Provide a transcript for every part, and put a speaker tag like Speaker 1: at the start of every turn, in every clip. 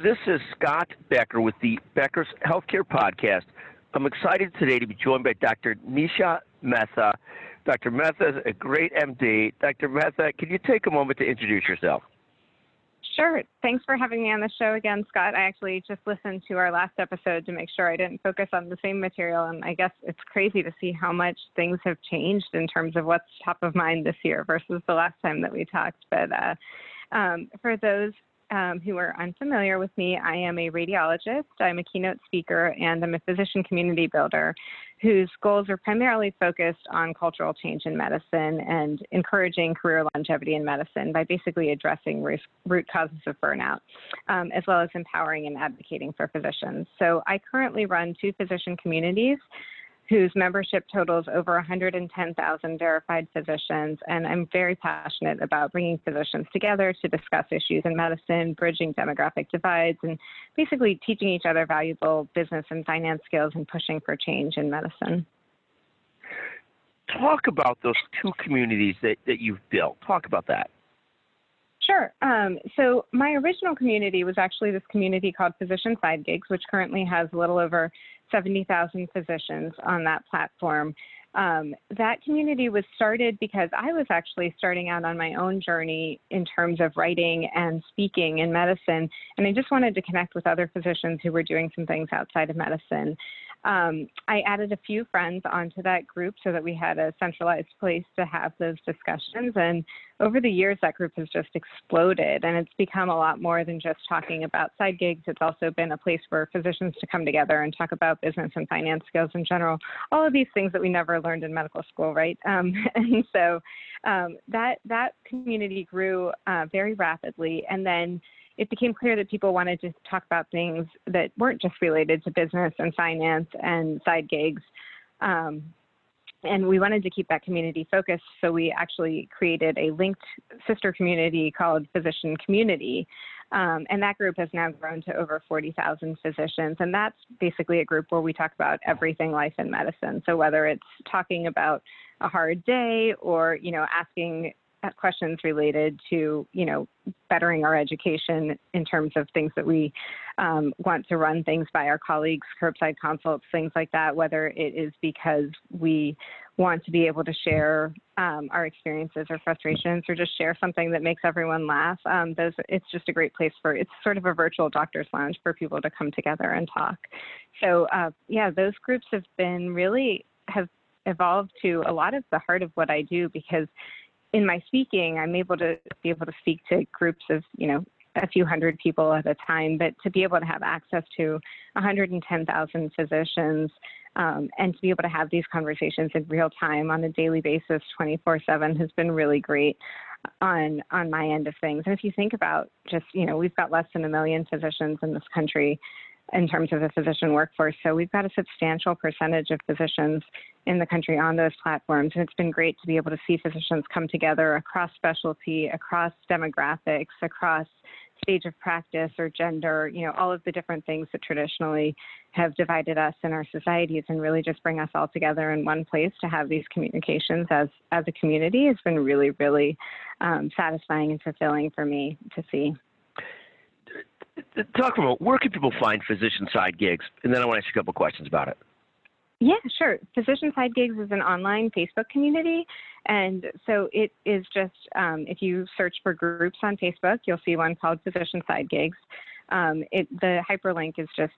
Speaker 1: This is Scott Becker with the Becker's Healthcare Podcast. I'm excited today to be joined by Dr. Nisha Mehta. Dr. Mehta is a great MD. Dr. Mehta, can you take a moment to introduce yourself?
Speaker 2: Sure. Thanks for having me on the show again, Scott. I actually just listened to our last episode to make sure I didn't focus on the same material, and I guess it's crazy to see how much things have changed in terms of what's top of mind this year versus the last time that we talked. But for those who are unfamiliar with me, I am a radiologist, I'm a keynote speaker, and I'm a physician community builder whose goals are primarily focused on cultural change in medicine and encouraging career longevity in medicine by basically addressing root causes of burnout, as well as empowering and advocating for physicians. So I currently run 2 physician communities whose membership totals over 110,000 verified physicians. And I'm very passionate about bringing physicians together to discuss issues in medicine, bridging demographic divides, and basically teaching each other valuable business and finance skills and pushing for change in medicine.
Speaker 1: Talk about those 2 communities that you've built. Talk about that.
Speaker 2: Sure. So my original community was actually this community called Physician Side Gigs, which currently has a little over 70,000 physicians on that platform. That community was started because I was actually starting out on my own journey in terms of writing and speaking in medicine, and I just wanted to connect with other physicians who were doing some things outside of medicine. I added a few friends onto that group so that we had a centralized place to have those discussions. And over the years, that group has just exploded, and it's become a lot more than just talking about side gigs. It's also been a place for physicians to come together and talk about business and finance skills in general, all of these things that we never learned in medical school, right? And so that community grew very rapidly. And then it became clear that people wanted to talk about things that weren't just related to business and finance and side gigs. And we wanted to keep that community focused, so we actually created a linked sister community called Physician Community. And that group has now grown to over 40,000 physicians. And that's basically a group where we talk about everything life in medicine. So whether it's talking about a hard day or, asking questions related to, bettering our education in terms of things that we want to run things by our colleagues, curbside consults, things like that, whether it is because we want to be able to share our experiences or frustrations or just share something that makes everyone laugh. It's just a great place it's sort of a virtual doctor's lounge for people to come together and talk. So those groups have evolved to a lot of the heart of what I do, because in my speaking, I'm able to speak to groups of, a few hundred people at a time, but to be able to have access to 110,000 physicians and to be able to have these conversations in real time on a daily basis, 24/7, has been really great on my end of things. And if you think about just, we've got less than 1 million physicians in this country in terms of the physician workforce. So we've got a substantial percentage of physicians in the country on those platforms. And it's been great to be able to see physicians come together across specialty, across demographics, across stage of practice or gender, all of the different things that traditionally have divided us in our societies, and really just bring us all together in one place to have these communications as a community has been really, really satisfying and fulfilling for me to see.
Speaker 1: Talk about where can people find Physician Side Gigs? And then I want to ask you a couple questions about it.
Speaker 2: Yeah, sure. Physician Side Gigs is an online Facebook community. And so it is just, if you search for groups on Facebook, you'll see one called Physician Side Gigs. The hyperlink is just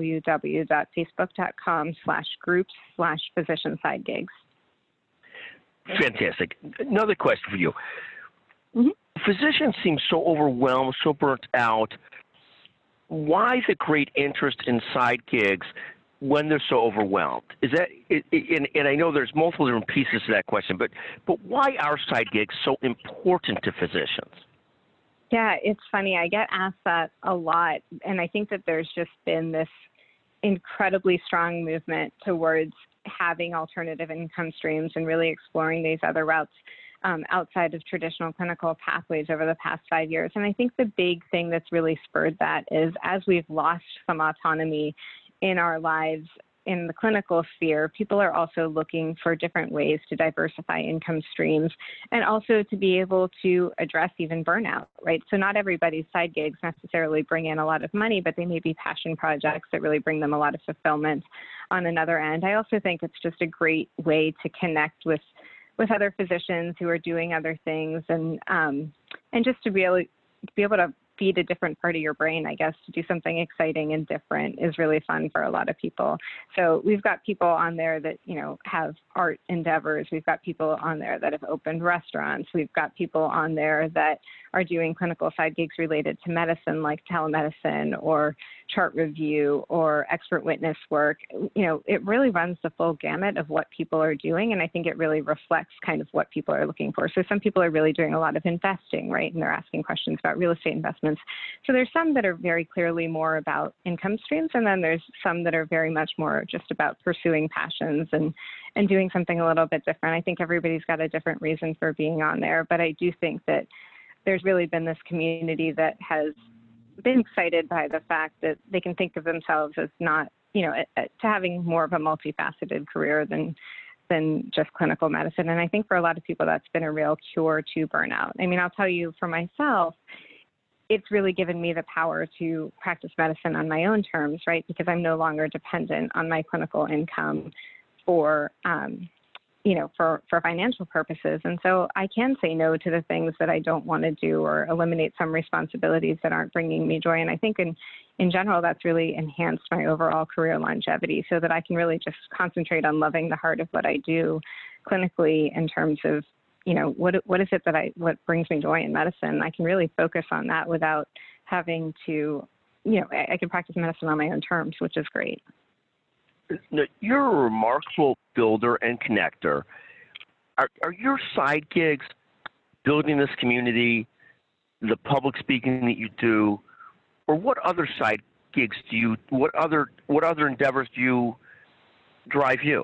Speaker 2: www.facebook.com/groups/Physician Side Gigs.
Speaker 1: Fantastic. Another question for you.
Speaker 2: Mm-hmm.
Speaker 1: Physicians seem so overwhelmed, so burnt out. Why the great interest in side gigs when they're so overwhelmed? Is that, and I know there's multiple different pieces to that question, but why are side gigs so important to physicians?
Speaker 2: Yeah, it's funny. I get asked that a lot, and I think that there's just been this incredibly strong movement towards having alternative income streams and really exploring these other routes outside of traditional clinical pathways over the past 5 years. And I think the big thing that's really spurred that is, as we've lost some autonomy in our lives in the clinical sphere, people are also looking for different ways to diversify income streams and also to be able to address even burnout, right? So not everybody's side gigs necessarily bring in a lot of money, but they may be passion projects that really bring them a lot of fulfillment on another end. I also think it's just a great way to connect with other physicians who are doing other things and just to be able to feed a different part of your brain, I guess, to do something exciting and different is really fun for a lot of people. So we've got people on there that, have art endeavors. We've got people on there that have opened restaurants. We've got people on there that are doing clinical side gigs related to medicine, like telemedicine or chart review or expert witness work. It really runs the full gamut of what people are doing, and I think it really reflects kind of what people are looking for. So some people are really doing a lot of investing, right? And they're asking questions about real estate investments. So there's some that are very clearly more about income streams, and then there's some that are very much more just about pursuing passions and doing something a little bit different. I think everybody's got a different reason for being on there, but I do think that there's really been this community that has been excited by the fact that they can think of themselves as not, to having more of a multifaceted career than just clinical medicine. And I think for a lot of people, that's been a real cure to burnout. I mean, I'll tell you for myself, it's really given me the power to practice medicine on my own terms, right? Because I'm no longer dependent on my clinical income for financial purposes. And so I can say no to the things that I don't want to do or eliminate some responsibilities that aren't bringing me joy. And I think in general, that's really enhanced my overall career longevity so that I can really just concentrate on loving the heart of what I do clinically in terms of, what is it what brings me joy in medicine? I can really focus on that without having to, I can practice medicine on my own terms, which is great.
Speaker 1: Now, you're a remarkable builder and connector. Are your side gigs building this community, the public speaking that you do, or what other side gigs what other endeavors do you drive you?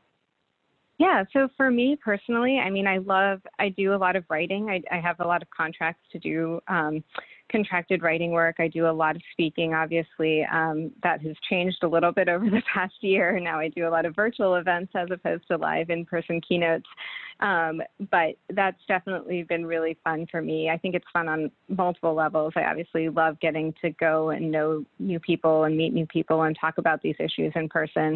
Speaker 2: Yeah, so for me personally, I mean, I do a lot of writing. I have a lot of contracts to do contracted writing work. I do a lot of speaking, obviously. That has changed a little bit over the past year. Now I do a lot of virtual events as opposed to live in-person keynotes. But that's definitely been really fun for me. I think it's fun on multiple levels. I obviously love getting to go and know new people and meet new people and talk about these issues in person.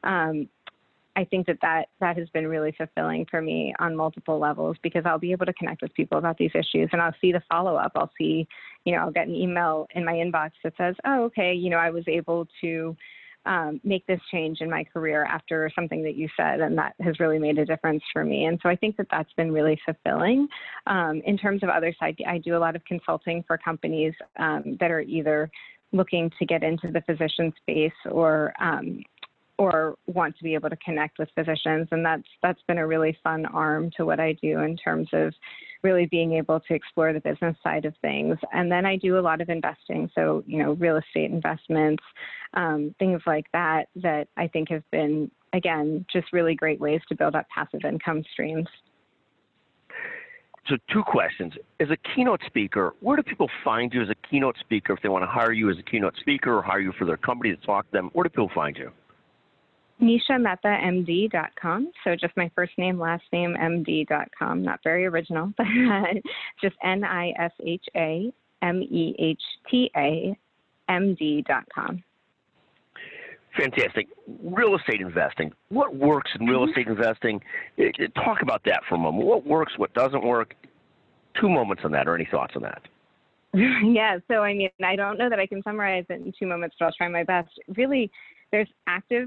Speaker 2: I think that has been really fulfilling for me on multiple levels because I'll be able to connect with people about these issues and I'll see the follow-up. I'll see, I'll get an email in my inbox that says, oh, okay, I was able to make this change in my career after something that you said, and that has really made a difference for me. And so I think that that's been really fulfilling. In terms of other side, I do a lot of consulting for companies that are either looking to get into the physician space or want to be able to connect with physicians. And that's been a really fun arm to what I do in terms of really being able to explore the business side of things. And then I do a lot of investing. So, real estate investments, things like that I think have been, again, just really great ways to build up passive income streams.
Speaker 1: So 2 questions. As a keynote speaker, where do people find you as a keynote speaker if they want to hire you as a keynote speaker or hire you for their company to talk to them? Where do people find you?
Speaker 2: NishaMehtaMD.com. So just my first name, last name, MD.com. Not very original, but just NishaMehtaMD.com.
Speaker 1: Fantastic. Real estate investing. What works in real estate investing? Talk about that for a moment. What works, what doesn't work? 2 moments on that, or any thoughts on that?
Speaker 2: Yeah, so I mean, I don't know that I can summarize it in 2 moments, but I'll try my best. Really, there's active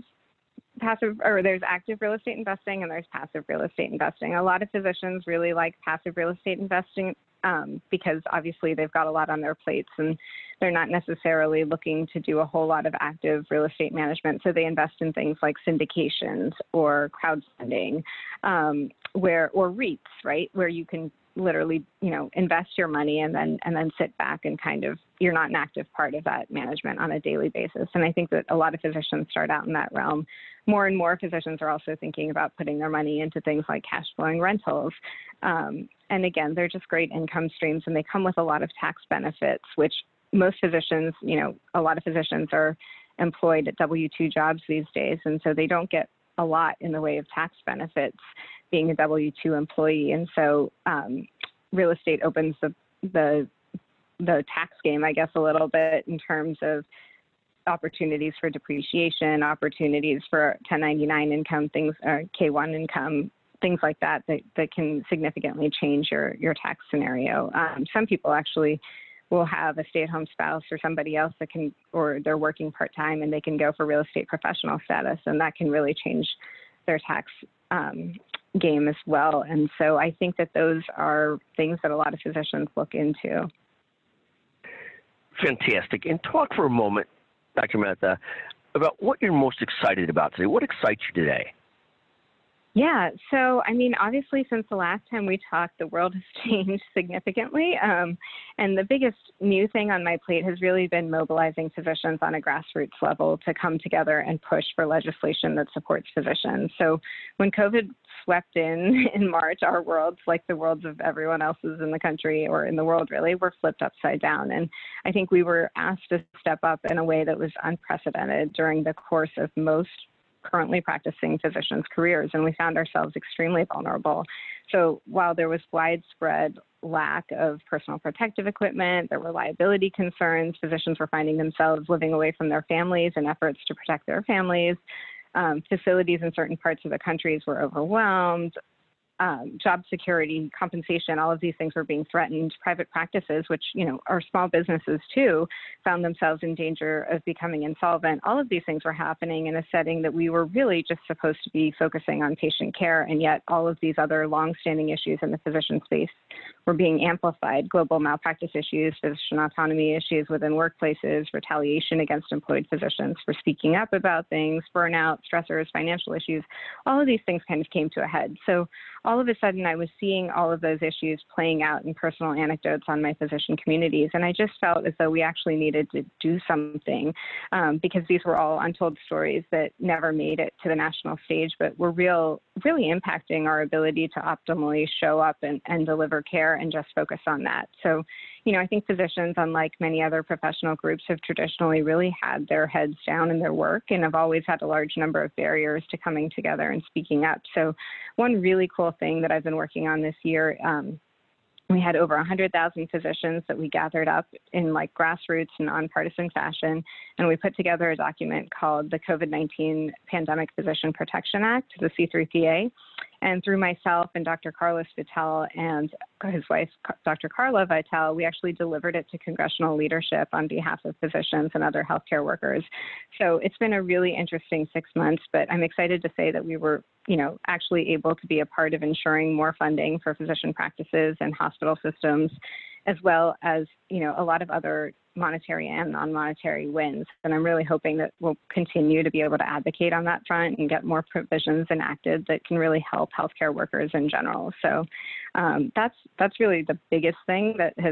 Speaker 2: real estate investing and there's passive real estate investing. A lot of physicians really like passive real estate investing because obviously they've got a lot on their plates and they're not necessarily looking to do a whole lot of active real estate management. So they invest in things like syndications or crowdfunding or REITs, right, where you can literally, invest your money and then sit back and kind of, you're not an active part of that management on a daily basis. And I think that a lot of physicians start out in that realm. More and more physicians are also thinking about putting their money into things like cash flowing rentals. And again, they're just great income streams and they come with a lot of tax benefits, which most physicians, a lot of physicians are employed at W-2 jobs these days, and so they don't get a lot in the way of tax benefits being a W-2 employee. And so real estate opens the tax game, I guess, a little bit in terms of opportunities for depreciation, opportunities for 1099 income, things, K-1 income, things like that can significantly change your tax scenario. Some people actually will have a stay-at-home spouse or somebody else that can, or they're working part-time and they can go for real estate professional status, and that can really change their tax game as well. And so I think that those are things that a lot of physicians look into.
Speaker 1: Fantastic. And talk for a moment, Dr. Mehta, about what you're most excited about today. What excites you today?
Speaker 2: Yeah, so I mean, obviously, since the last time we talked, the world has changed significantly. And the biggest new thing on my plate has really been mobilizing physicians on a grassroots level to come together and push for legislation that supports physicians. So when COVID swept in March, our worlds, like the worlds of everyone else's in the country or in the world really, were flipped upside down. And I think we were asked to step up in a way that was unprecedented during the course of most currently practicing physicians' careers, and we found ourselves extremely vulnerable. So while there was widespread lack of personal protective equipment, there were liability concerns, physicians were finding themselves living away from their families in efforts to protect their families. Facilities in certain parts of the countries were overwhelmed. Job security, compensation, all of these things were being threatened. Private practices, which, are small businesses too, found themselves in danger of becoming insolvent. All of these things were happening in a setting that we were really just supposed to be focusing on patient care, and yet all of these other longstanding issues in the physician space were being amplified. Global malpractice issues, physician autonomy issues within workplaces, retaliation against employed physicians for speaking up about things, burnout, stressors, financial issues, all of these things kind of came to a head. So all of a sudden, I was seeing all of those issues playing out in personal anecdotes on my physician communities, and I just felt as though we actually needed to do something because these were all untold stories that never made it to the national stage, but were really impacting our ability to optimally show up and deliver care and just focus on that. So, I think physicians, unlike many other professional groups, have traditionally really had their heads down in their work and have always had a large number of barriers to coming together and speaking up. So one really cool thing that I've been working on this year, we had over 100,000 physicians that we gathered up in grassroots and nonpartisan fashion, and we put together a document called the COVID-19 Pandemic Physician Protection Act, the C3PA. And through myself and Dr. Carlos Vitale and his wife, Dr. Carla Vitale, we actually delivered it to congressional leadership on behalf of physicians and other healthcare workers. So it's been a really interesting 6 months, but I'm excited to say that we were, actually able to be a part of ensuring more funding for physician practices and hospital systems, as well as, a lot of other monetary and non-monetary wins. And I'm really hoping that we'll continue to be able to advocate on that front and get more provisions enacted that can really help healthcare workers in general. So that's really the biggest thing that has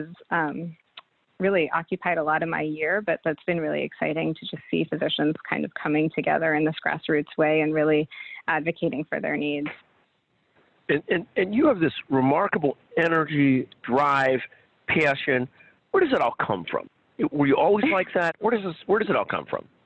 Speaker 2: really occupied a lot of my year, but that's been really exciting to just see physicians kind of coming together in this grassroots way and really advocating for their needs.
Speaker 1: And you have this remarkable energy, drive, passion. Where does it all come from? Were you always like that? Where does it all come from?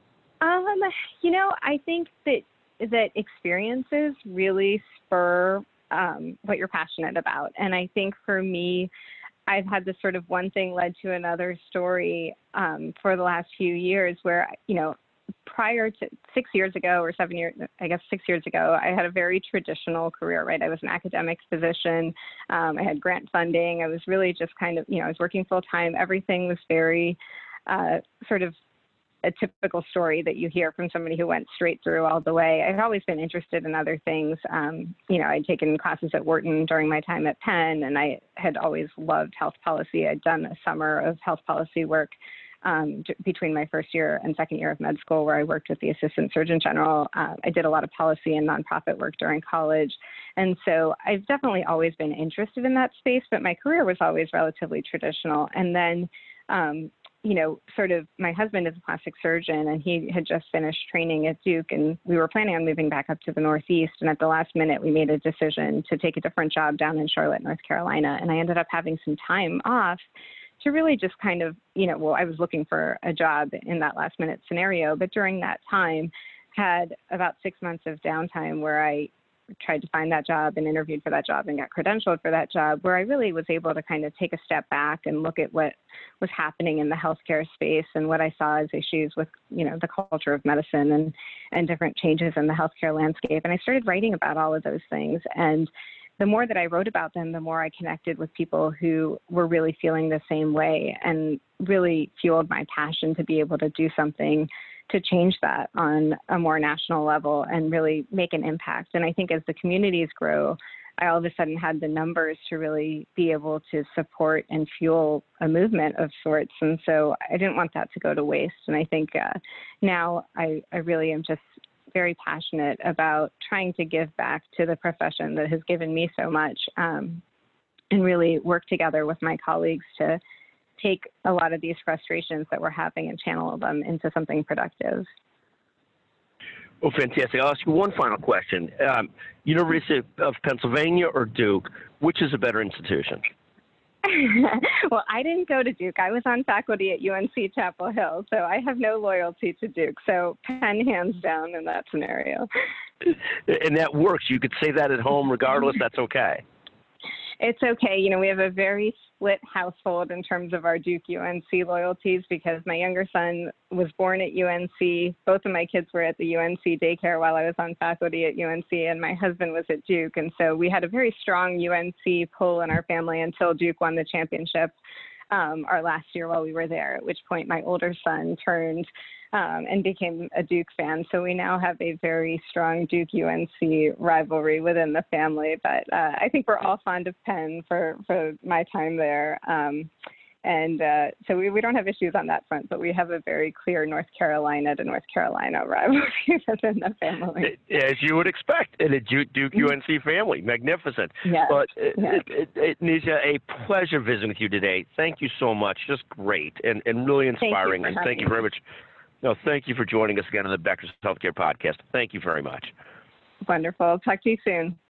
Speaker 2: I think that experiences really spur what you're passionate about. And I think for me, I've had this sort of one thing led to another story for the last few years where, prior to 6 years ago or 7 years, I guess 6 years ago, I had a very traditional career, right? I was an academic physician. I had grant funding. I was really just kind of, I was working full time. Everything was very sort of a typical story that you hear from somebody who went straight through all the way. I've always been interested in other things. I'd taken classes at Wharton during my time at Penn, and I had always loved health policy. I'd done a summer of health policy work between my first year and second year of med school, where I worked with the Assistant Surgeon General. I did a lot of policy and nonprofit work during college. And so I've definitely always been interested in that space, but my career was always relatively traditional. And then, sort of my husband is a plastic surgeon, and he had just finished training at Duke, and we were planning on moving back up to the Northeast. And at the last minute, we made a decision to take a different job down in Charlotte, North Carolina. And I ended up having some time off to really just kind of, well, I was looking for a job in that last minute scenario, but during that time had about 6 months of downtime where I tried to find that job and interviewed for that job and got credentialed for that job, where I really was able to kind of take a step back and look at what was happening in the healthcare space and what I saw as issues with, the culture of medicine and different changes in the healthcare landscape. And I started writing about all of those things. And the more that I wrote about them, the more I connected with people who were really feeling the same way, and really fueled my passion to be able to do something to change that on a more national level and really make an impact. And I think as the communities grow, I all of a sudden had the numbers to really be able to support and fuel a movement of sorts. And so I didn't want that to go to waste. And I think now I really am just very passionate about trying to give back to the profession that has given me so much, and really work together with my colleagues to take a lot of these frustrations that we're having and channel them into something productive.
Speaker 1: Well, fantastic. I'll ask you one final question. University of Pennsylvania or Duke, which is a better institution?
Speaker 2: Well, I didn't go to Duke. I was on faculty at UNC Chapel Hill, so I have no loyalty to Duke. So Penn hands down in that scenario.
Speaker 1: And that works. You could say that at home regardless. That's okay.
Speaker 2: It's okay. We have a very split household in terms of our Duke UNC loyalties, because my younger son was born at UNC. Both of my kids were at the UNC daycare while I was on faculty at UNC, and my husband was at Duke. And so we had a very strong UNC pull in our family until Duke won the championship our last year while we were there, at which point my older son turned and became a Duke fan. So we now have a very strong Duke-UNC rivalry within the family. But I think we're all fond of Penn for my time there. So we don't have issues on that front, but we have a very clear North Carolina to North Carolina rivalry within the family.
Speaker 1: As you would expect in a Duke-UNC family. Magnificent.
Speaker 2: Yes.
Speaker 1: But
Speaker 2: Yes.
Speaker 1: Nesia, a pleasure visiting with you today. Thank you so much. Just great and really inspiring.
Speaker 2: Thank you
Speaker 1: Very much. No, thank you for joining us again on the Becker's Healthcare Podcast. Thank you very much.
Speaker 2: Wonderful. Talk to you soon.